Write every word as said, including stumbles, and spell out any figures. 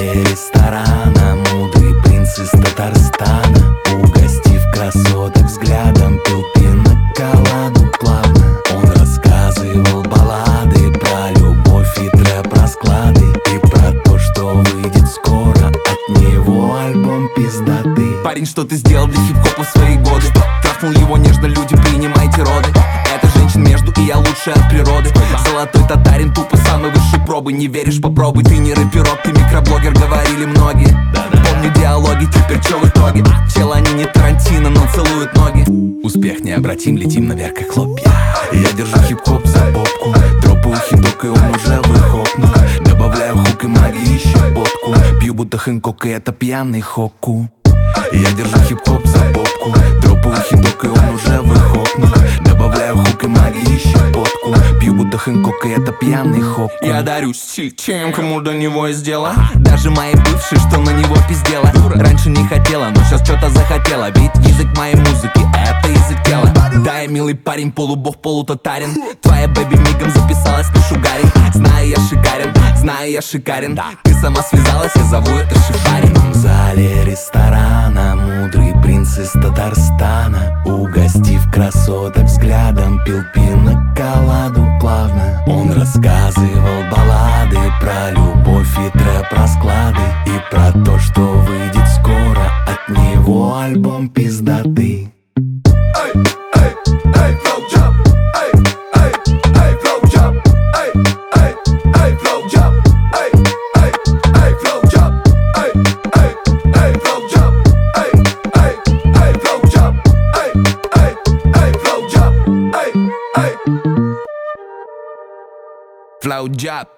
зале ресторана мудрый принц из Татарстана, угостив красоток взглядом, пил пиноколаду плавно. Он рассказывал баллады про любовь и трэп-расклады, и про то, что выйдет скоро от него альбом пиздатый. Парень, что ты сделал для хип-хопа в свои годы? Трахнул его нежно, люди, принимайте роды. Это женщин между, и я лучше от природы. Золотой татарин, тупо самой высшей пробы. Не веришь, попробуй, ты не рэперок, ты микроблогер, говорили многие. Помню диалоги, теперь чё в итоге? Чел, они не Тарантино, но целуют ноги. Успех необратим, летим наверх как хлопья. Я держу хип-хоп за попку, дропаю хидок, и он уже выхопнул. Добавляю хук и магии щепотку, пью будто Хэнкок, и это пьяный Хоку. Я держу хип-хоп за попку, дропаю хидок, и он уже выхопнул. Добавляю хук и магии щепотку, пью будто Хэнкок, и это пьяный Хоку. Я дарю стиль тем, кому до него есть дело. Даже мои бывшие, что на него пиздела. Раньше не хотела, но сейчас что-то захотела. Ведь язык моей музыки — это язык тела. Да, я милый парень, полубог, полутатарин. Твоя бэби мигом записалась на шугаре. Знаю, я шикарен, знаю, я шикарен. Ты сама связалась, я зову это шифарин. В зале ресторана мудрый принц из Татарстана, угостив красоток взглядом, пил пиноколаду плавно. Он рассказывал баллады про любовь и трэп-расклады, и про то, что выйдет скоро от него альбом пиздатый. Flow job.